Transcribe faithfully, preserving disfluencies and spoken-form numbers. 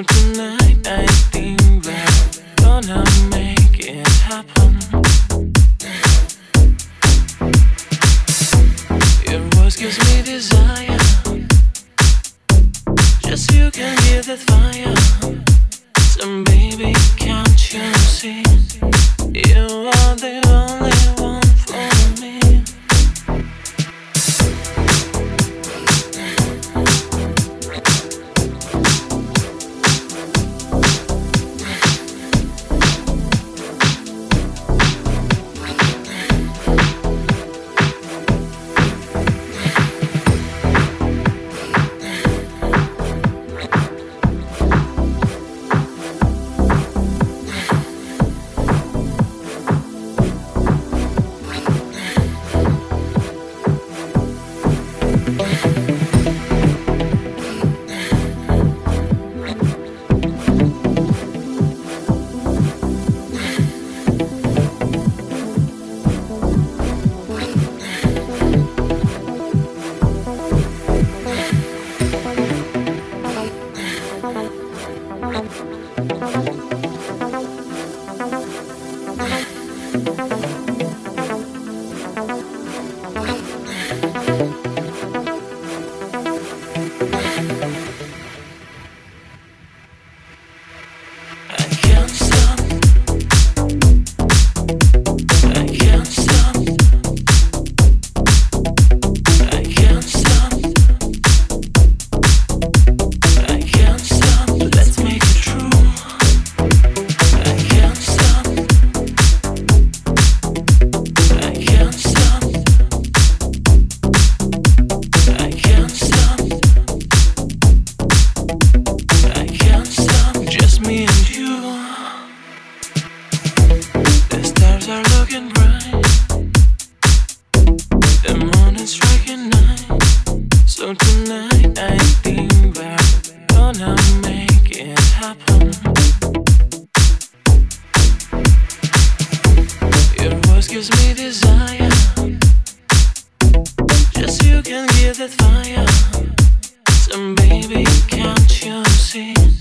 So tonight I think we're gonna make it happen. Your voice gives me desire. Just you can give that fire. So baby, can't you see? You are the only one for me. So tonight I think we're gonna make it happen. Your voice gives me desire. Just you can give that fire. So baby, can't you see?